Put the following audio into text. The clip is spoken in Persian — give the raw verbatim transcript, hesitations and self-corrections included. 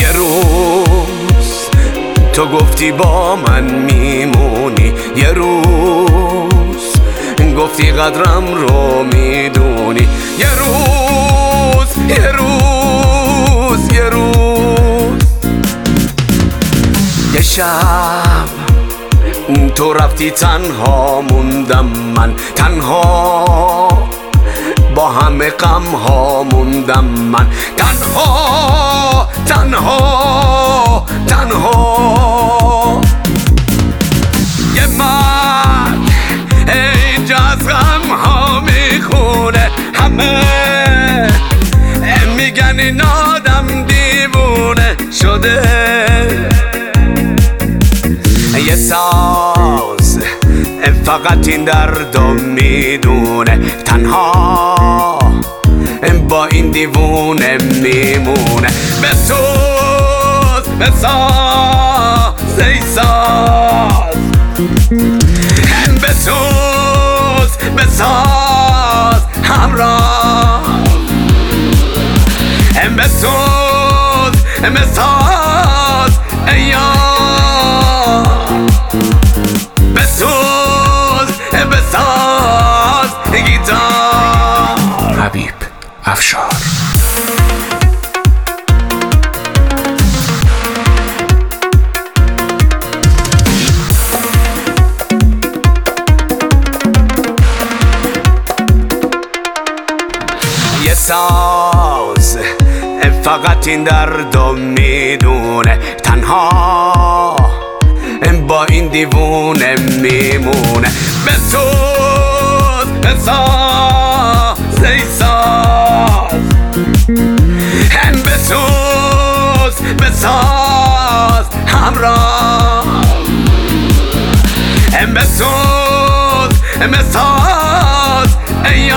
یه روز تو گفتی با من میمونی، یه روز گفتی قدرم رو میدونی، یه روز یه روز یه روز یه شب تو رفتی تنها موندم من، تنها با همه غم ها موندم من، تنها تنها تنها. یه من اینجا از غم ها میخونه، همه میگن این آدم دیوونه شده. یه ساز فقط این دردو میدونه، تنها با این دیوونه میمونه. بسوز بساز ای ساز، بسوز بساز همراه، بسوز بساز ای یار، بسوز بساز گیتار. حبیب افشار. یه ساز فقط این دردو میدونه، تنها با این دیوونه میمونه. بسوز بساز ای ساز، بسوز بساز همراه، بسوز بساز ای